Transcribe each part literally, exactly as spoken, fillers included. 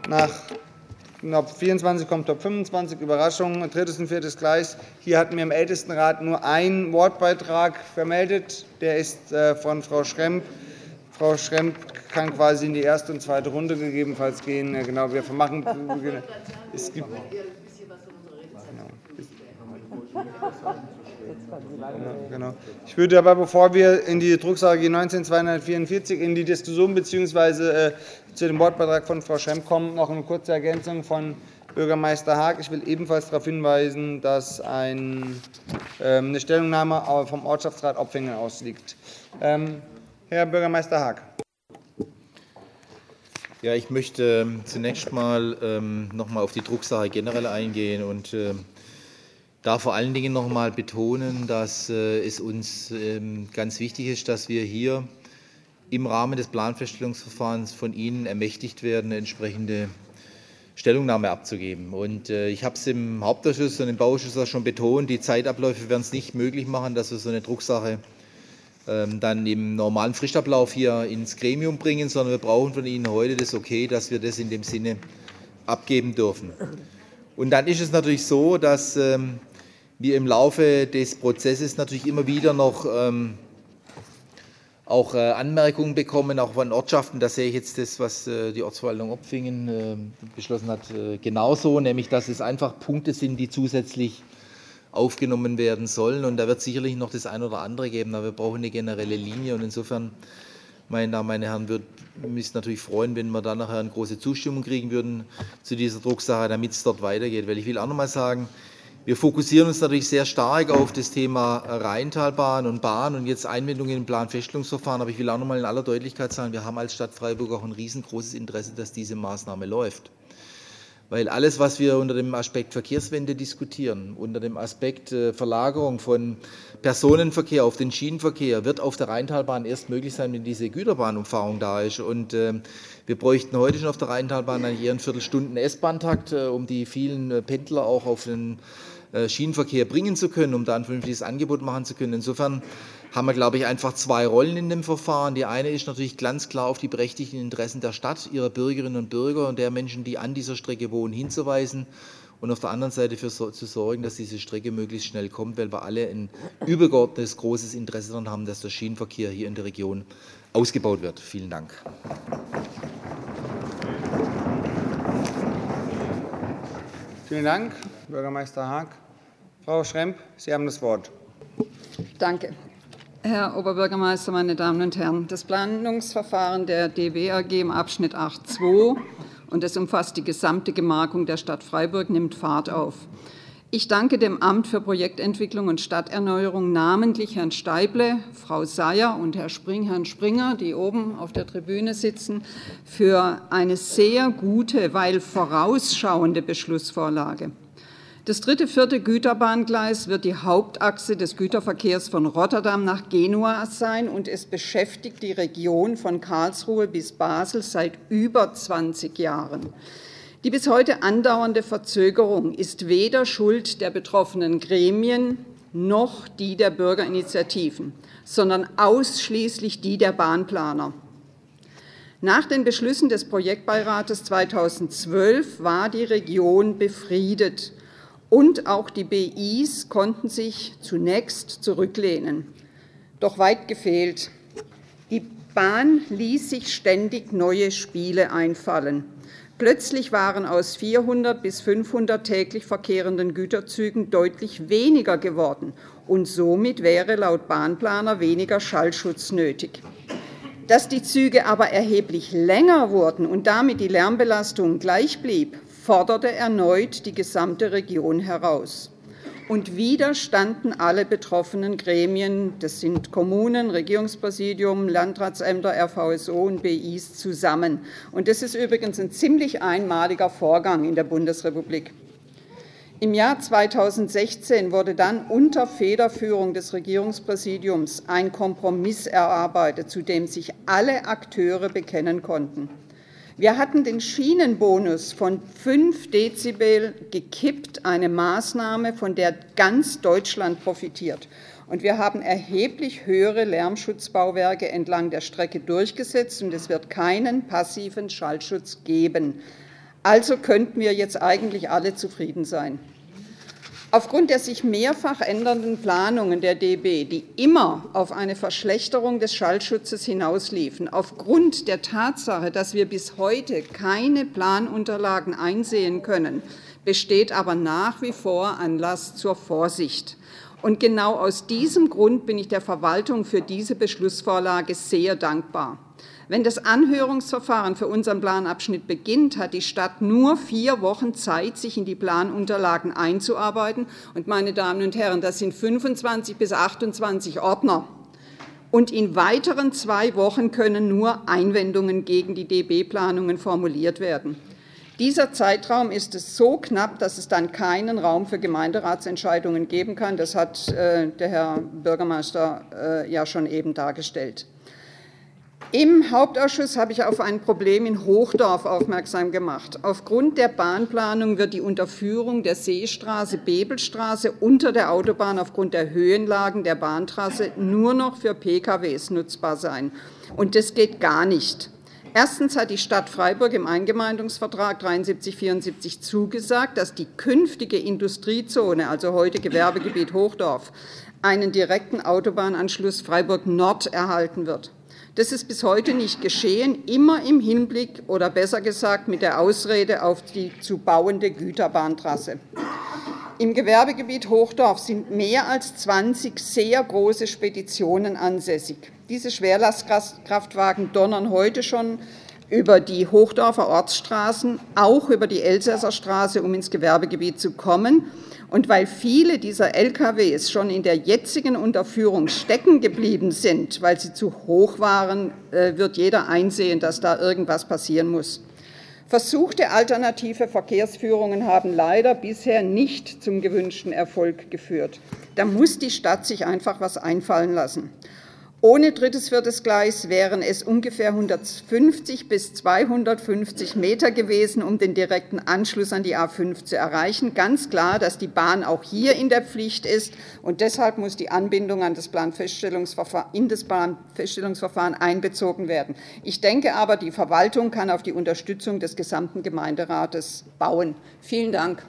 nach Top vierundzwanzig kommt Top fünfundzwanzig, Überraschung, drittes und viertes Gleis. Hier hatten wir im Ältestenrat nur einen Wortbeitrag vermeldet, der ist von Frau Schremp. Frau Schremp kann quasi in die erste und zweite Runde gegebenenfalls gehen. Genau, wir machen. Es gibt, Genau. Ich würde aber, bevor wir in die Drucksache G neunzehn zweihundertvierundvierzig in die Diskussion bzw. Äh, zu dem Wortbeitrag von Frau Schremp kommen, noch eine kurze Ergänzung von Bürgermeister Haag. Ich will ebenfalls darauf hinweisen, dass ein, äh, eine Stellungnahme vom Ortschaftsrat Opfingen ausliegt. Ähm, Herr Bürgermeister Haag. Ja, ich möchte zunächst mal ähm, noch mal auf die Drucksache generell eingehen und äh, da vor allen Dingen noch einmal betonen, dass äh, es uns ähm, ganz wichtig ist, dass wir hier im Rahmen des Planfeststellungsverfahrens von Ihnen ermächtigt werden, eine entsprechende Stellungnahme abzugeben. Und äh, ich habe es im Hauptausschuss und im Bauausschuss auch schon betont, die Zeitabläufe werden es nicht möglich machen, dass wir so eine Drucksache ähm, dann im normalen Fristablauf hier ins Gremium bringen, sondern wir brauchen von Ihnen heute das Okay, dass wir das in dem Sinne abgeben dürfen. Und dann ist es natürlich so, dass ähm, wir im Laufe des Prozesses natürlich immer wieder noch ähm, auch äh, Anmerkungen bekommen, auch von Ortschaften. Da sehe ich jetzt das, was äh, die Ortsverwaltung Opfingen äh, beschlossen hat, äh, genauso, nämlich dass es einfach Punkte sind, die zusätzlich aufgenommen werden sollen. Und da wird es sicherlich noch das eine oder andere geben, aber wir brauchen eine generelle Linie. Und insofern, meine Damen, meine Herren, würde mich natürlich freuen, wenn wir da nachher eine große Zustimmung kriegen würden zu dieser Drucksache, damit es dort weitergeht. Weil ich will auch noch mal sagen, wir fokussieren uns natürlich sehr stark auf das Thema Rheintalbahn und Bahn und jetzt Einbindung im Planfeststellungsverfahren. Aber ich will auch noch mal in aller Deutlichkeit sagen, wir haben als Stadt Freiburg auch ein riesengroßes Interesse, dass diese Maßnahme läuft. Weil alles, was wir unter dem Aspekt Verkehrswende diskutieren, unter dem Aspekt Verlagerung von Personenverkehr auf den Schienenverkehr, wird auf der Rheintalbahn erst möglich sein, wenn diese Güterbahnumfahrung da ist. Und äh, wir bräuchten heute schon auf der Rheintalbahn einen jeden Viertelstunden S-Bahn-Takt, äh, um die vielen äh, Pendler auch auf den äh, Schienenverkehr bringen zu können, um da ein vernünftiges Angebot machen zu können. Insofern haben wir, glaube ich, einfach zwei Rollen in dem Verfahren. Die eine ist natürlich ganz klar auf die berechtigten Interessen der Stadt, ihrer Bürgerinnen und Bürger und der Menschen, die an dieser Strecke wohnen, hinzuweisen und auf der anderen Seite für so, zu sorgen, dass diese Strecke möglichst schnell kommt, weil wir alle ein übergeordnetes großes Interesse daran haben, dass der Schienenverkehr hier in der Region ausgebaut wird. Vielen Dank. Vielen Dank, Bürgermeister Haag. Frau Schremp, Sie haben das Wort. Danke. Herr Oberbürgermeister, meine Damen und Herren! Das Planungsverfahren der D W A G im Abschnitt acht Punkt zwei, und es umfasst die gesamte Gemarkung der Stadt Freiburg, nimmt Fahrt auf. Ich danke dem Amt für Projektentwicklung und Stadterneuerung, namentlich Herrn Steible, Frau Seyer und Herrn Springer, die oben auf der Tribüne sitzen, für eine sehr gute, weil vorausschauende Beschlussvorlage. Das dritte, vierte Güterbahngleis wird die Hauptachse des Güterverkehrs von Rotterdam nach Genua sein, und es beschäftigt die Region von Karlsruhe bis Basel seit über zwanzig Jahren. Die bis heute andauernde Verzögerung ist weder Schuld der betroffenen Gremien noch die der Bürgerinitiativen, sondern ausschließlich die der Bahnplaner. Nach den Beschlüssen des Projektbeirates zweitausendzwölf war die Region befriedet. Und auch die B Is konnten sich zunächst zurücklehnen. Doch weit gefehlt. Die Bahn ließ sich ständig neue Spiele einfallen. Plötzlich waren aus vierhundert bis fünfhundert täglich verkehrenden Güterzügen deutlich weniger geworden. Und somit wäre laut Bahnplaner weniger Schallschutz nötig. Dass die Züge aber erheblich länger wurden und damit die Lärmbelastung gleich blieb, forderte erneut die gesamte Region heraus. Und wieder standen alle betroffenen Gremien, das sind Kommunen, Regierungspräsidium, Landratsämter, R V S O und B Is, zusammen. Und das ist übrigens ein ziemlich einmaliger Vorgang in der Bundesrepublik. Im Jahr zweitausendsechzehn wurde dann unter Federführung des Regierungspräsidiums ein Kompromiss erarbeitet, zu dem sich alle Akteure bekennen konnten. Wir hatten den Schienenbonus von fünf Dezibel gekippt, eine Maßnahme, von der ganz Deutschland profitiert. Und wir haben erheblich höhere Lärmschutzbauwerke entlang der Strecke durchgesetzt, und es wird keinen passiven Schallschutz geben. Also könnten wir jetzt eigentlich alle zufrieden sein. Aufgrund der sich mehrfach ändernden Planungen der D B, die immer auf eine Verschlechterung des Schallschutzes hinausliefen, aufgrund der Tatsache, dass wir bis heute keine Planunterlagen einsehen können, besteht aber nach wie vor Anlass zur Vorsicht. Und genau aus diesem Grund bin ich der Verwaltung für diese Beschlussvorlage sehr dankbar. Wenn das Anhörungsverfahren für unseren Planabschnitt beginnt, hat die Stadt nur vier Wochen Zeit, sich in die Planunterlagen einzuarbeiten. Und, meine Damen und Herren, das sind fünfundzwanzig bis achtundzwanzig Ordner. Und in weiteren zwei Wochen können nur Einwendungen gegen die D B-Planungen formuliert werden. Dieser Zeitraum ist es so knapp, dass es dann keinen Raum für Gemeinderatsentscheidungen geben kann. Das hat äh, der Herr Bürgermeister äh, ja schon eben dargestellt. Im Hauptausschuss habe ich auf ein Problem in Hochdorf aufmerksam gemacht. Aufgrund der Bahnplanung wird die Unterführung der Seestraße Bebelstraße unter der Autobahn aufgrund der Höhenlagen der Bahntrasse nur noch für P K Ws nutzbar sein. Und das geht gar nicht. Erstens hat die Stadt Freiburg im Eingemeindungsvertrag dreiundsiebzig vierundsiebzig zugesagt, dass die künftige Industriezone, also heute Gewerbegebiet Hochdorf, einen direkten Autobahnanschluss Freiburg Nord erhalten wird. Das ist bis heute nicht geschehen, immer im Hinblick oder besser gesagt mit der Ausrede auf die zu bauende Güterbahntrasse. Im Gewerbegebiet Hochdorf sind mehr als zwanzig sehr große Speditionen ansässig. Diese Schwerlastkraftwagen donnern heute schon über die Hochdorfer Ortsstraßen, auch über die Elsässer Straße, um ins Gewerbegebiet zu kommen. Und weil viele dieser L K Ws schon in der jetzigen Unterführung stecken geblieben sind, weil sie zu hoch waren, wird jeder einsehen, dass da irgendwas passieren muss. Versuchte alternative Verkehrsführungen haben leider bisher nicht zum gewünschten Erfolg geführt. Da muss die Stadt sich einfach etwas einfallen lassen. Ohne drittes, viertes Gleis wären es ungefähr hundertfünfzig bis zweihundertfünfzig Meter gewesen, um den direkten Anschluss an die A fünf zu erreichen. Ganz klar, dass die Bahn auch hier in der Pflicht ist, und deshalb muss die Anbindung an das Planfeststellungsverfahren, in das Planfeststellungsverfahren einbezogen werden. Ich denke aber, die Verwaltung kann auf die Unterstützung des gesamten Gemeinderates bauen. Vielen Dank.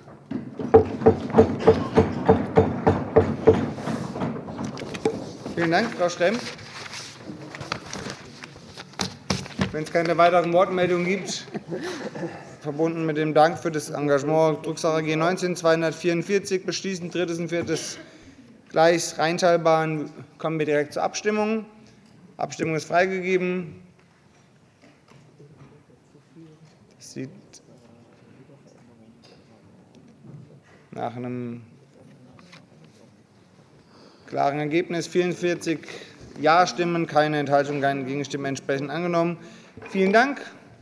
Vielen Dank, Frau Stemm. Wenn es keine weiteren Wortmeldungen gibt, verbunden mit dem Dank für das Engagement Drucksache G neunzehn zweihundertvierundvierzig beschließen, drittes und viertes Gleis Rheintalbahn, kommen wir direkt zur Abstimmung. Abstimmung ist freigegeben. Das sieht nach einem klaren Ergebnis, vierundvierzig Ja-Stimmen, keine Enthaltung, keine Gegenstimmen entsprechend angenommen. Vielen Dank.